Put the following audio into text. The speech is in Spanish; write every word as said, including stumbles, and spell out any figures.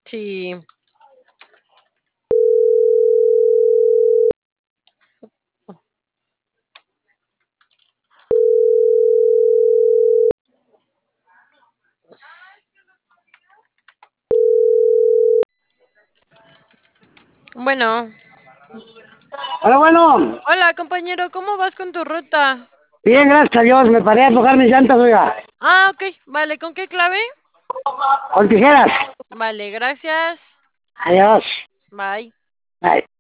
Sí. Bueno. Hola, bueno. Hola, compañero, ¿cómo vas con tu ruta? Bien, gracias a Dios. Me paré a aflojar mis llantas, oiga. Ah, ok, vale, ¿con qué clave? Con tijeras. Vale, gracias. Adiós. Bye. Bye.